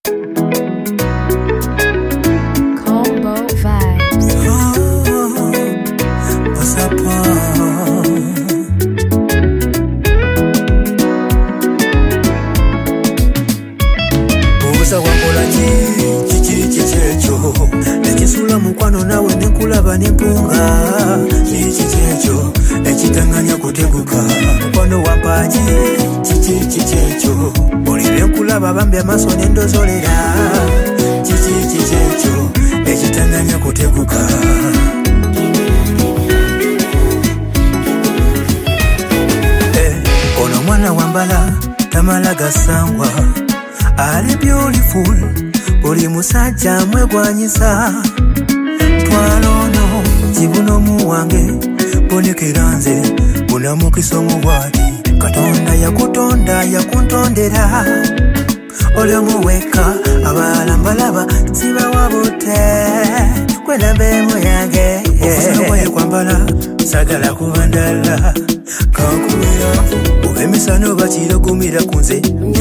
Ekisula mukwano nawe nekulaba nempunga kikikekyo ekitanganya kuteguka mukwano wampaji kikikekyo olire nkulaba bambi amaso nendozolera kikikekyo ekitanganya kuteguka ono mwana wambala tamala gasangwa ali beautiful oli musajja mwegwanyisa twalono kibuno muwange bonekera nze bunamukisa omubwati katonda yakutonda yakuntondera oli omuweka abalala mbalaba sibawabute kwenambemu yange ofusanawaye kwambala sagala kubandala kankubira obemisano bakiragumira kunze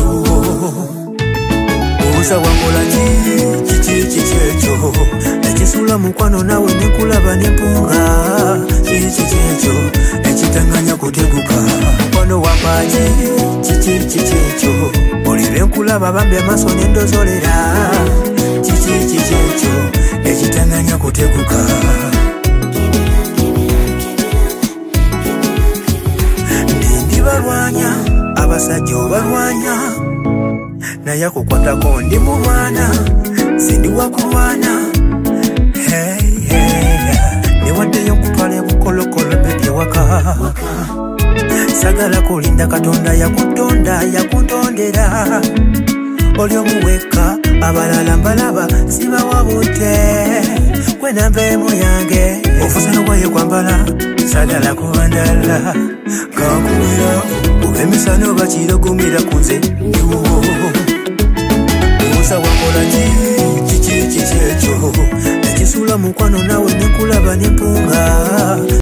Obusa wakola kikikekyo ekisula mukwano nawe nekulaba nempunga kikikekyo ekitanganya kuteguka mukwano wampaji kikikekyo olire nkulaba bambi amaso nendozolera kikikekyo ekitanganya kuteguka ndi balwanya abasajja obalwanya naye akukwatako ndi mubwana sindi wakulwana newaddeyo nkutwala ebukolokolo bebyewaka sagala kulinda katonda yakutonda yakuntondera oli omuweka abalala mbalaba sibawabute kwenambemu yange ofusanawaye kwambala sagala kubandala kankubira obemisano bakiragumira kunze ndiwo Obusa wakola kikikekyo ekisula mukwano nawe nekulaba nempunga